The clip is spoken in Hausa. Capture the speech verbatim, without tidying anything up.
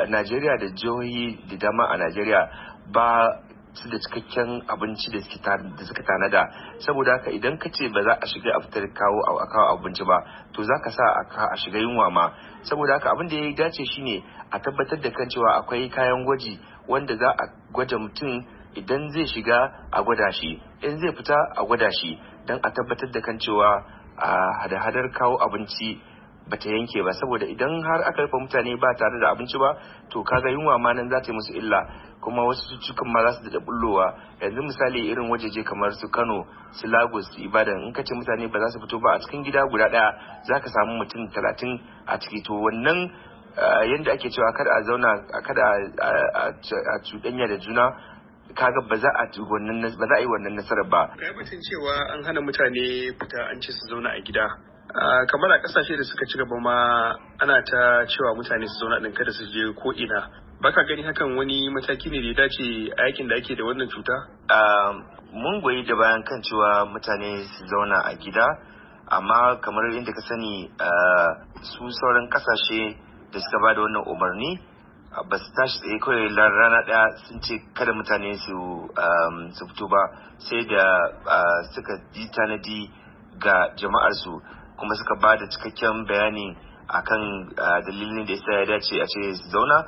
Najeriya da jihohi da dama a Najeriya ba su da cikakken abinci da suka tanada, saboda haka idan ka ce ba za a shiga a fitar kawo a kawo abinci ba to za ka sa a shiga yunwa ma. Saboda haka abin da ya dace shine a tabbatar da kan cewa akwai kayan gwaji wanda za a gwada mutum, idan zai shiga a gwada shi, in zai fita a gwada shi, don a tabbatar da kan cewa a hada-hadar kawo abinci bata yanke ba. Saboda idan har aka rufe mutane ba tare da abinci ba to kaga yunwa ma nan za ta yi musu illa, kuma wasu cutukan ma za su daɗa bullowa. Yanzu misali irin wajeje kamar su Kano, su Lagos, su Ibadan, in ka ce mutane ba za su fito ba a cikin gida guda ɗaya za ka samu mutum talatin a ciki. To wannan yadda ake cewa kada a zauna kada a cuɗanya da juna, kaga ba za a wannan ba za a yi wannan nasarar ba. Kai batun cewa an hana mutane fita, an ce su zauna a gida. Uh, kamar a kasashe da suka ci gaba ma ana ta cewa mutane su zauna ɗin kada su je ko ina. Baka gani hakan wani mataki ne da ya dace a yakin da ake da wannan cuta? Uh, mun goyi da bayan kan cewa mutane su zauna a gida, amma kamar yadda ka sani uh, su sauran kasashe da suka ba da wannan umarni uh, ba su tashi tsaye kawai rana ɗaya sun ce kada mutane su um, su fito ba, sai da uh, suka ji tanadi ga jama'arsu, kuma suka ba da cikakken bayani akan dalilin da yasa ya dace a ce su zauna.